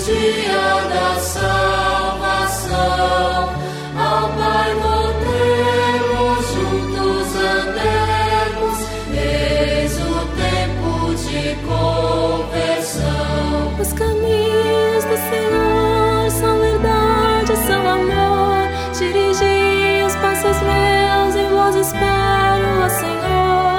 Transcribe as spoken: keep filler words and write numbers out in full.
dia da salvação, ao Pai voltemos, juntos andemos, eis o tempo de conversão. Os caminhos do Senhor são verdade, são amor. Dirigi os passos meus, em vós espero, ó Senhor.